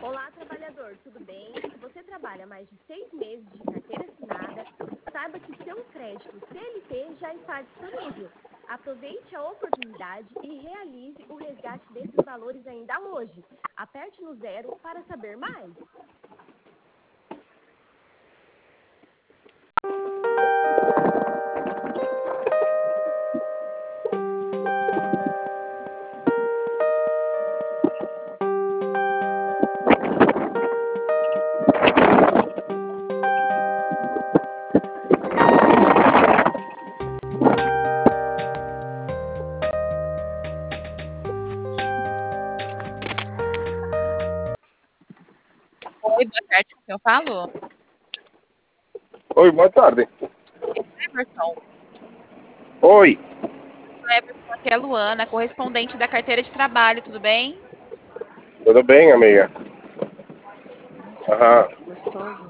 Olá, trabalhador, tudo bem? Se você trabalha mais de 6 meses de carteira assinada, saiba que seu crédito CLT já está disponível. Aproveite a oportunidade e realize o resgate desses valores ainda hoje. Aperte no 0 para saber mais. Oi, boa tarde, com quem eu falo? Oi, boa tarde. Emerson. Oi, Emerson, aqui é a Luana, correspondente da carteira de trabalho, tudo bem? tudo bem, amiga? Aham. Gostoso.